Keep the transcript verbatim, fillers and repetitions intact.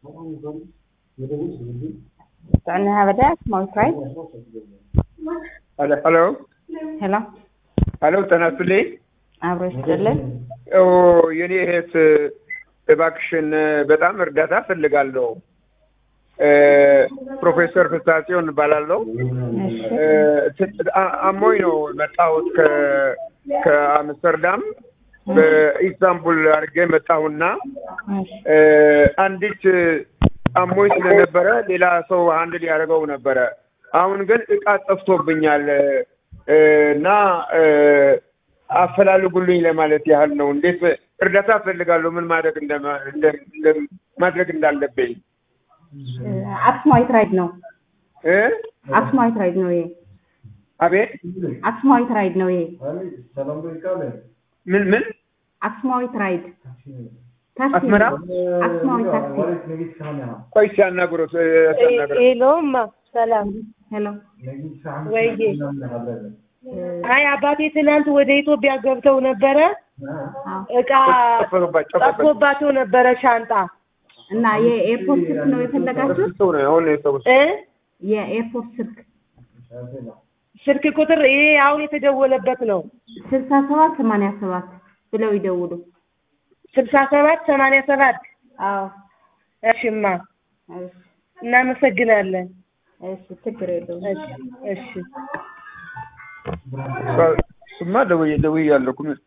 عندنا هذا اسمه رايد. هلا هلو هلا هلو تناسلي አብሮሽ ይደለም ኦ የኔ እህት እባክሽን በጣም እርዳታ ፈልጋለሁ ፕሮፌሰር ፍሳጽዮን ባላለው አሞይ ነው መጣሁት ከ ከአምስተርዳም በኢስታንቡል አርጌ መጣሁና አንዲት አሞይ ስለነበረ ሌላ ሰው ሃንድል ያደርገው ነበር አሁን ግን እቃ ጠፍቶብኛል እና አፈላልጉልኝ ለማለት ያህል ነው እንዴት እርዳታ ፈልጋለሁ ምን ማድረግ እንደ ማድረግ እንዳለብኝ አክስማይት ራይድ ነው እ አክስማይት ራይድ ነው ይሄ አቤት አክስማይት ራይድ ነው ይሄ ምን ምን አክስማይት ራይድ አስመራ አክስማይት ታክሲ ቆይ ሲያናግሩት ሲያናግሩት ሄሎም ሰላም ሄሎ ወይዬ አይ አባቴ ትናንት ወደ ኢትዮጵያ ገብተው ነበረ እቃ ጠፍቶባቸው ነበረ ሻንጣ እና የኤርፖርት ስልክ ነው የፈለጋችሁት ሰው ነው አሁን ሰው እ የኤርፖርት ስልክ ስልክ ቁጥር ይሄ አሁን የተደወለበት ነው ስልሳ ሰባት ሰማንያ ሰባት ብለው ይደውሉ ስልሳ ሰባት ሰማንያ ሰባት አዎ እሺማ እናመሰግናለን እሺ ችግር የለውም እሺ እሺ ስማ ደውዬ ደውዬ ያለኩኝ